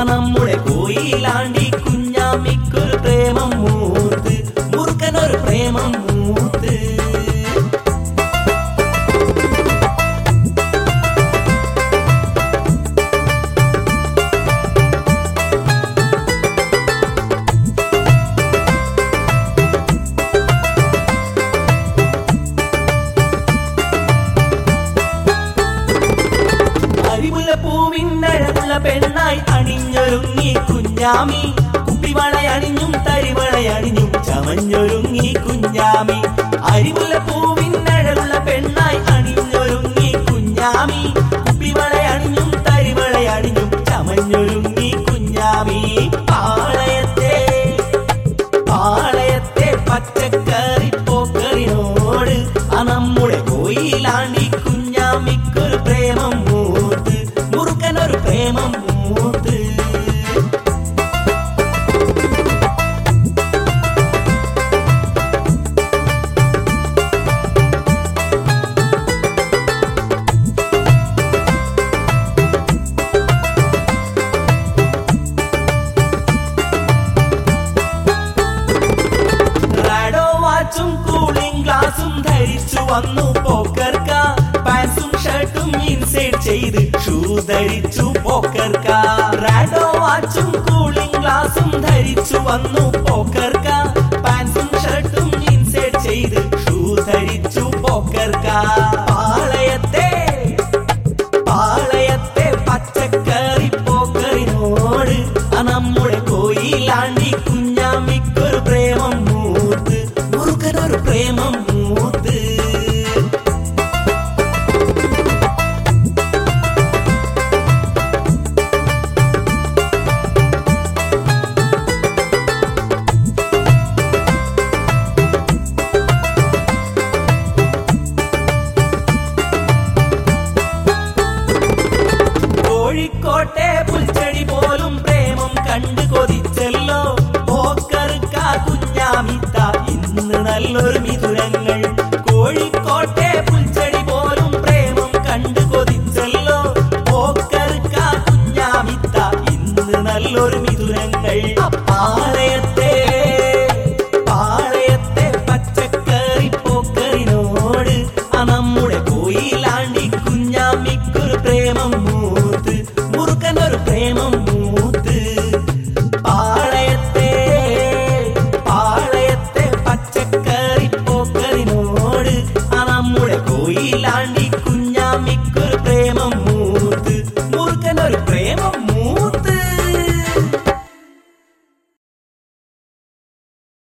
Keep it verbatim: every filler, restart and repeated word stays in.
നമ്മുടെ കോയിലാണ്ടി കുഞ്ഞാമിക്കൊരു പ്രേമം മൂത്ത് മുറുക്കനൊരു പ്രേമം മൂത്ത് പൂവിനഴകുള്ള പെണ്ണായി അണിഞ്ഞൊരുങ്ങി കുഞ്ഞാമി കുപ്പിവളയണിഞ്ഞും തരിവളയണിഞ്ഞും ചമഞ്ഞൊരുങ്ങി കുഞ്ഞാമി അരിമുല്ല പൂവിനഴകുള്ള പെണ്ണായി അണിഞ്ഞൊരുങ്ങി കുഞ്ഞാമി കുപ്പിവളയണിഞ്ഞും തരിവളയണിഞ്ഞും ചമഞ്ഞൊരുങ്ങി കുഞ്ഞാമി പാളയത്തെ പാളയത്തെ പച്ചക്കറി പോക്കറിനോട് ആ നമ്മുടെ കോയിലാണ്ടി കുഞ്ഞാമിക്കൊരു പ്രേമം മൂത്ത് മുറുക്കനൊരു പ്രേമം മൂത്ത് റാഡോ വാച്ചും കൂളിംഗ് ഗ്ലാസും ധരിച്ചു വന്നു പോക്കർക്ക പാൻസും ഷർട്ടും ഇൻസൈഡ് ചെയ്ത് ഷൂ ധരിച്ചു പോക്കർക്ക റാഡോ വാച്ചും കൂളിംഗ് ഗ്ലാസും ധരിച്ചു വന്നു പോക്കർക്ക പാൻസും ഷർട്ടും ഇൻസൈഡ് ചെയ്ത് ഷൂ ധരിച്ചു പോക്കർക്ക പാളയത്തെ പാളയത്തെ പച്ചക്കറി പോക്കറിനോട് ആ നമ്മുടെ കോയിലാണ്ടി കുഞ്ഞാമിക്കൊരു പ്രേമം മൂത്ത് മുറുക്കനൊരു പ്രേമം മൂത്ത് കോഴിക്കോട്ടെ പുൽച്ചെടി പോലും പ്രേമം കണ്ടു കൊതിച്ചല്ലോ പോക്കർക്ക കുഞ്ഞാമിത്ത ഇന്ന് നല്ലൊരു മിഥുനങ്ങൾ കോഴിക്കോട്ടെ പുൽച്ചെടി പോലും പ്രേമം കണ്ടു കൊതിച്ചല്ലോ പോക്കർക്ക കുഞ്ഞാമിത്ത ഇന്ന് നല്ലൊരു